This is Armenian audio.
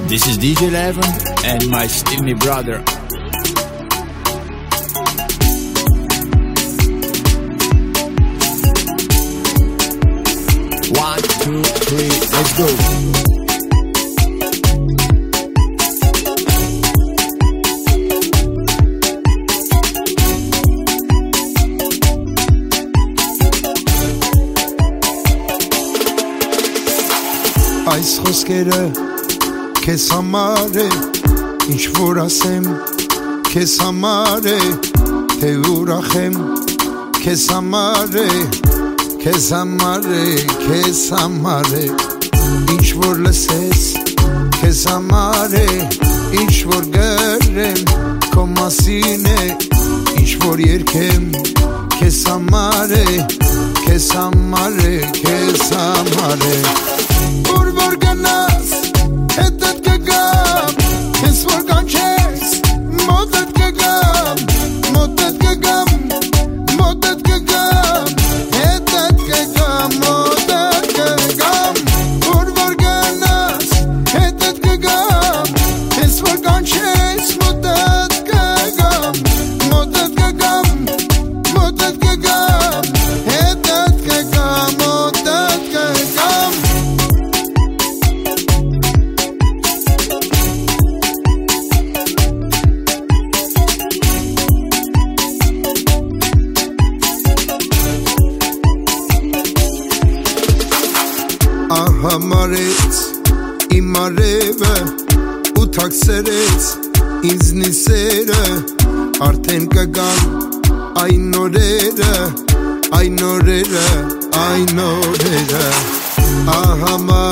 This is DJ Levin and my Steamy brother. One, two, three, let's go. Այս խոսքերը քեզ համար է, ինչ որ ասեմ քեզ համար է, թե ուրախ եմ քեզ համար է, քեզ համար է, քեզ համար է, ինչ որ լսես քեզ համար է, ինչ որ գրեմ քո մասին է, ինչ որ երգեմ քեզ համար է, քեզ համար է, քեզ համար է. Որ գնաս, հետդ կգամ, ես որ կանչես, մոտդ կգամ, մոտդ կգամ, մոտդ կգամ, հետդ կգամ, մոտդ կգամ. Որ գնաս, հետդ կգամ, ես որ կանչես, մոտդ կգամ, մոտդ կգամ, մոտդ կգամ, հետդ կգամ, մոտդ կգամ. Համարեց իմ արևը ու թաքցրեց ինձնի սերը, արդեն կգան այն օրերը, այն օրերը, այն օրերը. Համարեց